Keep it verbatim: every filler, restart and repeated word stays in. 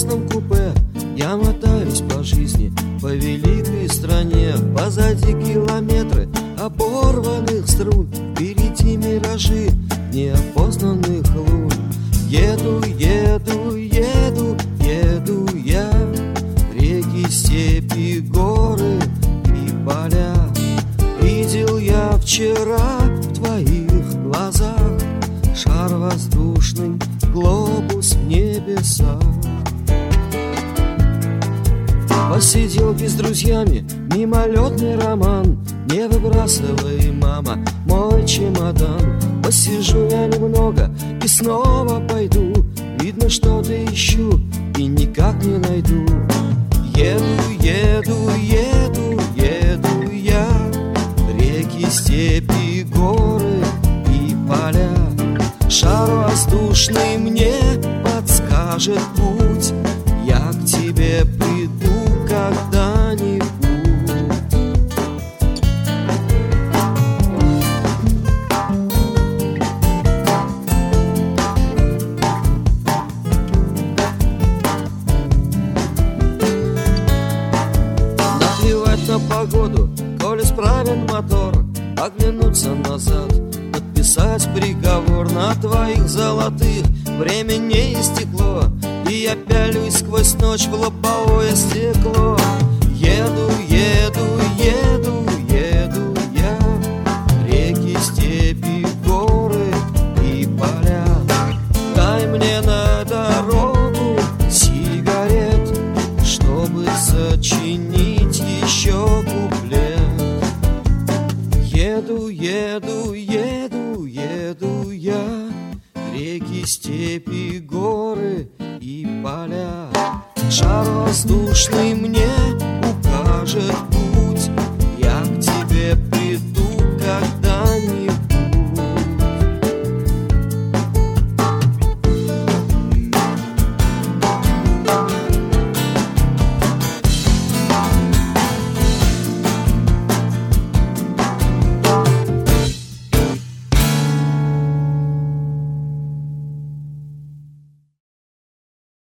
красном купе я мотаюсь по жизни, по великой стране. Позади километры оборванных струн, впереди миражи неопознанных лун. Еду, еду, еду, еду я, реки, степи, горы и поля. Видел я вчера в твоих глазах шар воздушный, глобус в небесах. Посиделки с друзьями, мимолетный роман. Не выбрасывай, мама, мой чемодан. Посижу я немного и снова пойду. Видно, что-то ищу и никак не найду. Еду, еду, еду, еду я, реки, степи, горы и поля. Шар воздушный мне подскажет путь, я к тебе приду когда-нибудь. Наплевать на погоду, коль исправен мотор, оглянуться назад, подписать приговор. На твоих золотых время не истекло, и я пялюсь сквозь ночь в лобовое стекло. Еду, еду, еду, еду я, реки, степи, горы и поля. Дай мне на дорогу сигарет, чтобы сочинить еще куплет. Еду, еду, еду, еду я, реки, степи, горы и поля. Шар воздушный мне укажет путь,